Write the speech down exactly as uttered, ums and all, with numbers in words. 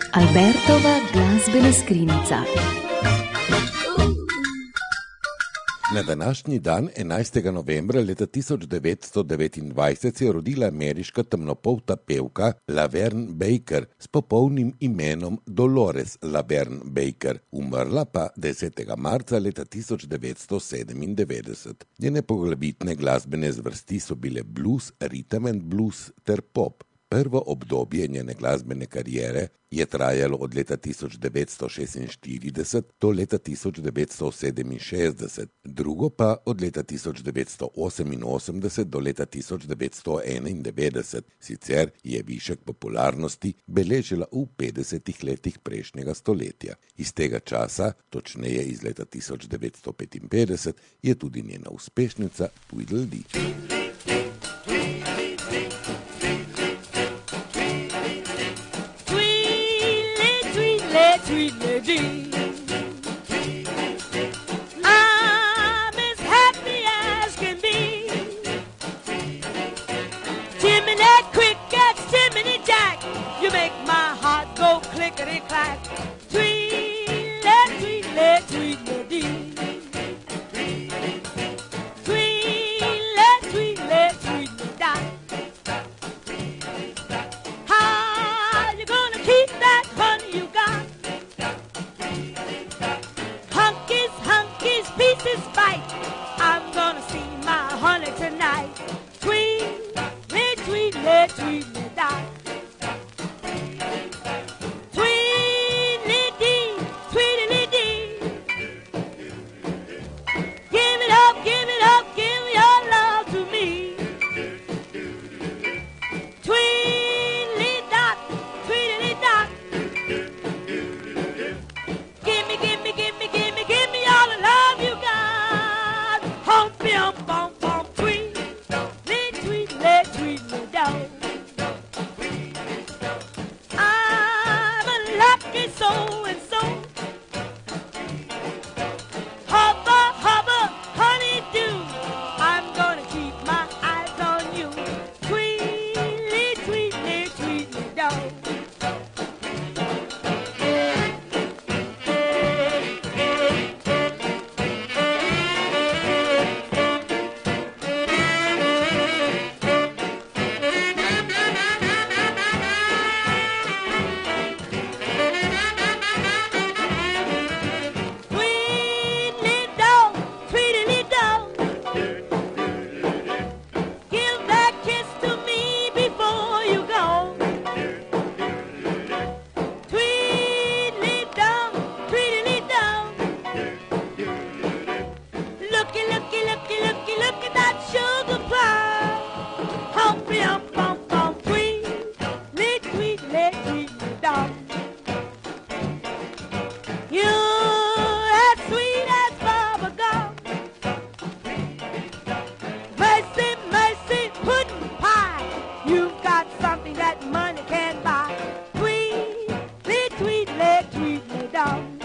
Albertova glasbena skrinjica. Na današnji dan, enajstega novembra leta tisoč devetsto devetindvajset, se je rodila ameriška temnopolta pevka Laverne Baker s popolnim imenom Dolores Laverne Baker, umrla pa desetega marca leta tisoč devetsto sedemindevetdeset. Njene poglavitne glasbene zvrsti so bile blues, rhythm and blues ter pop. Prvo obdobje njene glasbene kariere je trajalo od leta tisoč devetsto šestinštirideset do leta tisoč devetsto sedeminšestdeset, drugo pa od leta tisoč devetsto oseminosemdeset do leta tisoč devetsto enaindevetdeset. Sicer je višek popularnosti beležila v petdesetih letih prejšnjega stoletja. Iz tega časa, točneje iz leta tisoč devetsto petinpetdeset, je tudi njena uspešnica Tweedledee. Tweedledee, I'm as happy as can be. Timiny crickets, Timiny Jack, you make my heart go clickety-clack. Tweedle, tweedle, Tweedledee. Tweedle, tweedle, Tweedledee. How you gonna keep that honey you got? Pieces fight. I'm gonna see my honey tonight. Tweedle, tweedle, Tweedledee. Tweedledee, Tweedledee. Give it up, give it up, give your love to me. Tweedledee, Tweedledee. Give me, give me, give me, give me, give me all the love you got. Home, bum, bum, bum, tweedle, tweedle, Tweedledee. I'm a lucky so and so. Hubba, hubba, honeydew. I'm gonna keep my eyes on you. Tweedle, tweedle, Tweedledee. Money can buy. Tweedle, tweedle, Tweedledee.